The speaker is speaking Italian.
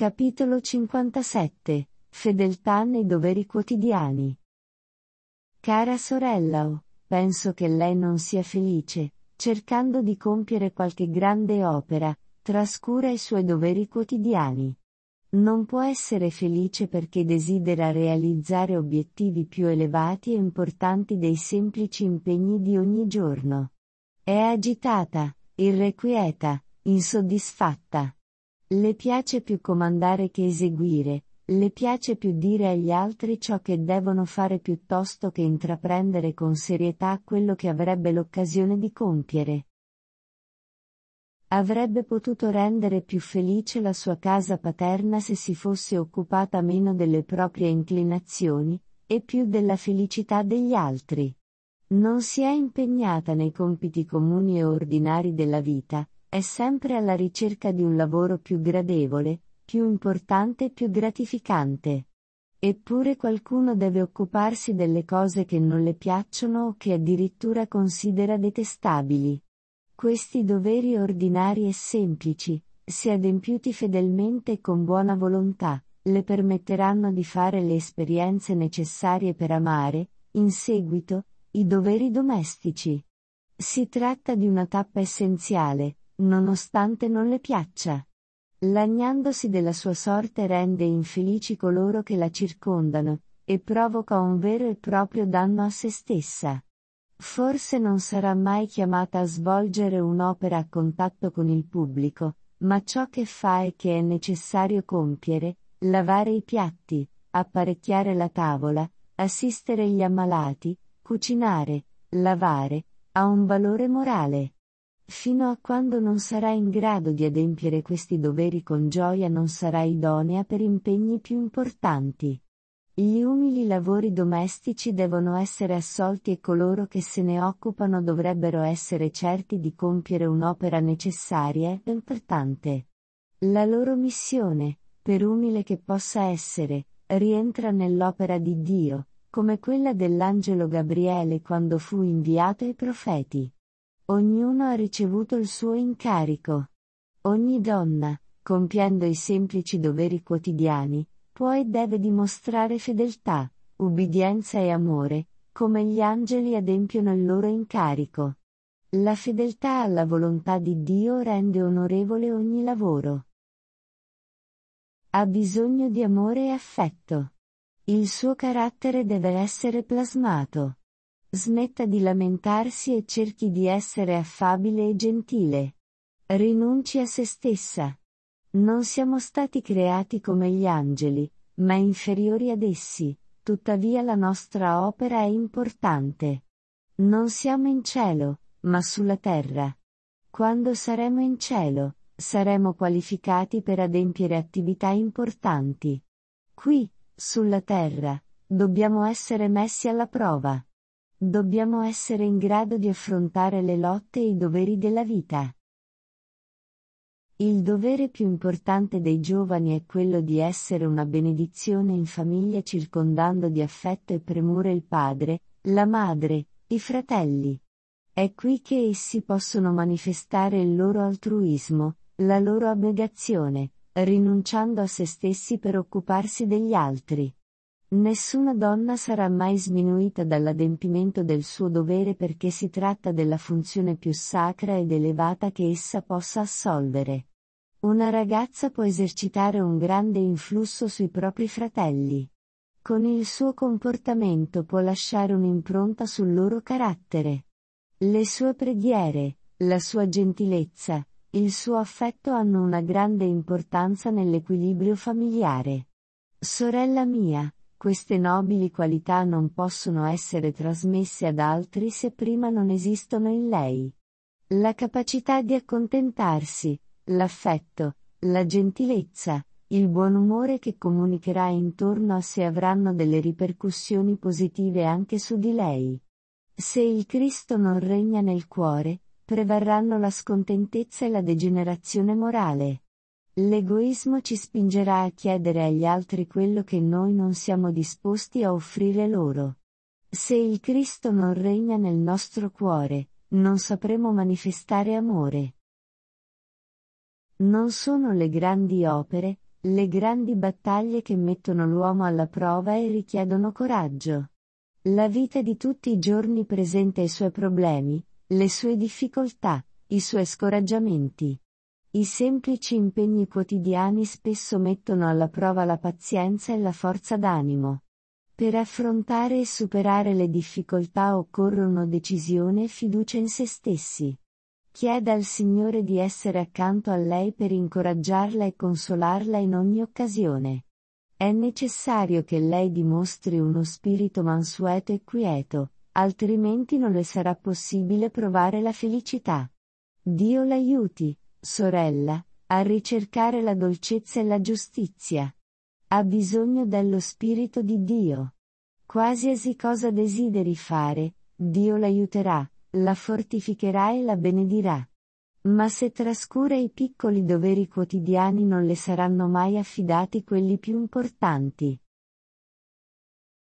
Capitolo 57. Fedeltà nei doveri quotidiani. Cara sorella, penso che lei non sia felice, cercando di compiere qualche grande opera, trascura i suoi doveri quotidiani. Non può essere felice perché desidera realizzare obiettivi più elevati e importanti dei semplici impegni di ogni giorno. È agitata, irrequieta, insoddisfatta. Le piace più comandare che eseguire, le piace più dire agli altri ciò che devono fare piuttosto che intraprendere con serietà quello che avrebbe l'occasione di compiere. Avrebbe potuto rendere più felice la sua casa paterna se si fosse occupata meno delle proprie inclinazioni, e più della felicità degli altri. Non si è impegnata nei compiti comuni e ordinari della vita, è sempre alla ricerca di un lavoro più gradevole, più importante e più gratificante. Eppure qualcuno deve occuparsi delle cose che non le piacciono o che addirittura considera detestabili. Questi doveri ordinari e semplici, se adempiuti fedelmente e con buona volontà, le permetteranno di fare le esperienze necessarie per amare, in seguito, i doveri domestici. Si tratta di una tappa essenziale, nonostante non le piaccia. Lagnandosi della sua sorte rende infelici coloro che la circondano, e provoca un vero e proprio danno a se stessa. Forse non sarà mai chiamata a svolgere un'opera a contatto con il pubblico, ma ciò che fa e che è necessario compiere, lavare i piatti, apparecchiare la tavola, assistere gli ammalati, cucinare, lavare, ha un valore morale. Fino a quando non sarà in grado di adempiere questi doveri con gioia non sarà idonea per impegni più importanti. Gli umili lavori domestici devono essere assolti e coloro che se ne occupano dovrebbero essere certi di compiere un'opera necessaria e importante. La loro missione, per umile che possa essere, rientra nell'opera di Dio, come quella dell'angelo Gabriele quando fu inviato ai profeti. Ognuno ha ricevuto il suo incarico. Ogni donna, compiendo i semplici doveri quotidiani, può e deve dimostrare fedeltà, ubbidienza e amore, come gli angeli adempiono il loro incarico. La fedeltà alla volontà di Dio rende onorevole ogni lavoro. Ha bisogno di amore e affetto. Il suo carattere deve essere plasmato. Smetta di lamentarsi e cerchi di essere affabile e gentile. Rinunci a se stessa. Non siamo stati creati come gli angeli, ma inferiori ad essi, tuttavia la nostra opera è importante. Non siamo in cielo, ma sulla terra. Quando saremo in cielo, saremo qualificati per adempiere attività importanti. Qui, sulla terra, dobbiamo essere messi alla prova. Dobbiamo essere in grado di affrontare le lotte e i doveri della vita. Il dovere più importante dei giovani è quello di essere una benedizione in famiglia circondando di affetto e premura il padre, la madre, i fratelli. È qui che essi possono manifestare il loro altruismo, la loro abnegazione, rinunciando a se stessi per occuparsi degli altri. Nessuna donna sarà mai sminuita dall'adempimento del suo dovere perché si tratta della funzione più sacra ed elevata che essa possa assolvere. Una ragazza può esercitare un grande influsso sui propri fratelli. Con il suo comportamento può lasciare un'impronta sul loro carattere. Le sue preghiere, la sua gentilezza, il suo affetto hanno una grande importanza nell'equilibrio familiare. Sorella mia, queste nobili qualità non possono essere trasmesse ad altri se prima non esistono in lei. La capacità di accontentarsi, l'affetto, la gentilezza, il buon umore che comunicherà intorno a sé avranno delle ripercussioni positive anche su di lei. Se il Cristo non regna nel cuore, prevarranno la scontentezza e la degenerazione morale. L'egoismo ci spingerà a chiedere agli altri quello che noi non siamo disposti a offrire loro. Se il Cristo non regna nel nostro cuore, non sapremo manifestare amore. Non sono le grandi opere, le grandi battaglie che mettono l'uomo alla prova e richiedono coraggio. La vita di tutti i giorni presenta i suoi problemi, le sue difficoltà, i suoi scoraggiamenti. I semplici impegni quotidiani spesso mettono alla prova la pazienza e la forza d'animo. Per affrontare e superare le difficoltà occorrono decisione e fiducia in se stessi. Chieda al Signore di essere accanto a lei per incoraggiarla e consolarla in ogni occasione. È necessario che lei dimostri uno spirito mansueto e quieto, altrimenti non le sarà possibile provare la felicità. Dio l'aiuti, sorella, a ricercare la dolcezza e la giustizia. Ha bisogno dello Spirito di Dio. Qualsiasi cosa desideri fare, Dio l'aiuterà, la fortificherà e la benedirà. Ma se trascura i piccoli doveri quotidiani non le saranno mai affidati quelli più importanti.